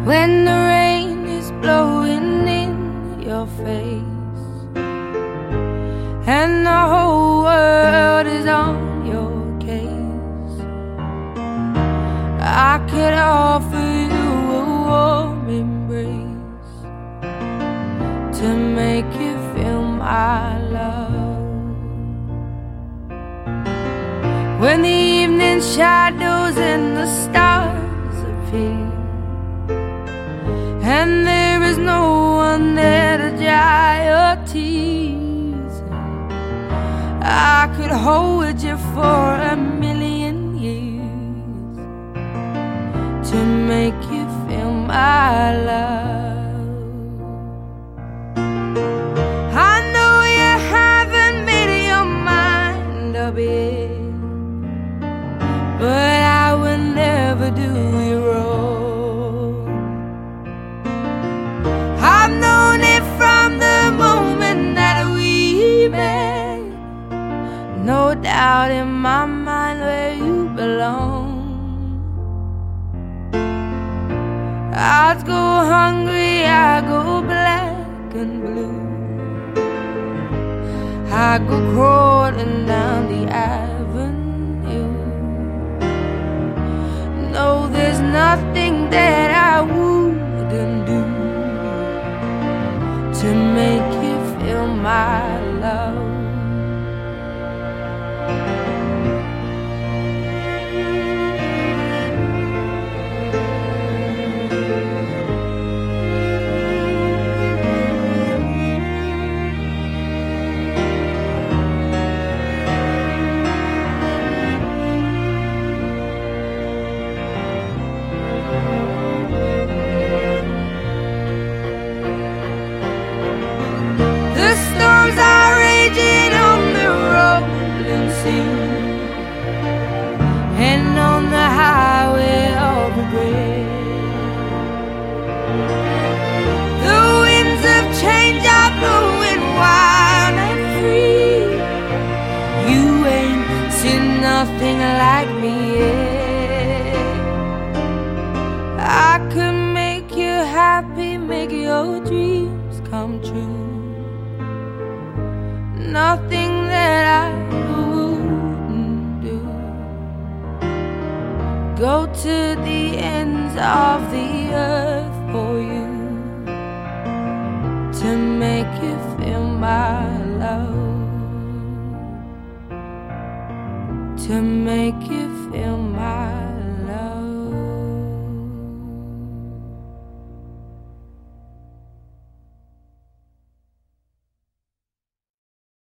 when the rain is blowing in your face and the whole world is on your case. I could offer you a warm embrace to make you feel my love. When the evening shadows and the stars appear and there is no one there to dry your tears, I could hold you for a million years to make you feel my love. I know you haven't made your mind up yet, but I will never do you wrong. I've known it from the moment that we met, no doubt in my mind where you belong. I'd go hungry, I go black and blue, I go crawling down the avenue. No, there's nothing that I wouldn't do to make you feel my love. And on the highway of regret, the winds of change are blowing wild and free. You ain't seen nothing like me yet. I could make you happy, make your dreams come true. Nothing that I go to the ends of the earth for you to make you feel my love, to make you